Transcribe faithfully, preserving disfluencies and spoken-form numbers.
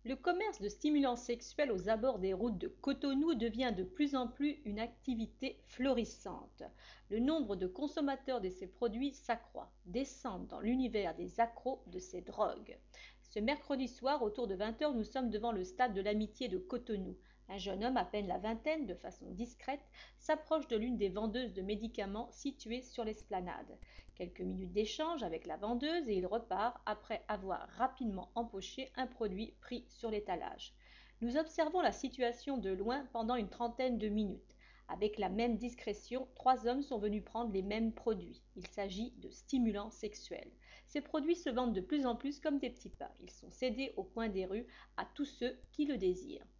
Le commerce de stimulants sexuels aux abords des routes de Cotonou devient de plus en plus une activité florissante. Le nombre de consommateurs de ces produits s'accroît, descendent dans l'univers des accros de ces drogues. Ce mercredi soir, autour de vingt heures, nous sommes devant le stade de l'Amitié de Cotonou. Un jeune homme, à peine la vingtaine, de façon discrète, s'approche de l'une des vendeuses de médicaments situées sur l'esplanade. Quelques minutes d'échange avec la vendeuse et il repart après avoir rapidement empoché un produit pris sur l'étalage. Nous observons la situation de loin pendant une trentaine de minutes. Avec la même discrétion, trois hommes sont venus prendre les mêmes produits. Il s'agit de stimulants sexuels. Ces produits se vendent de plus en plus comme des petits pains. Ils sont cédés au coin des rues à tous ceux qui le désirent.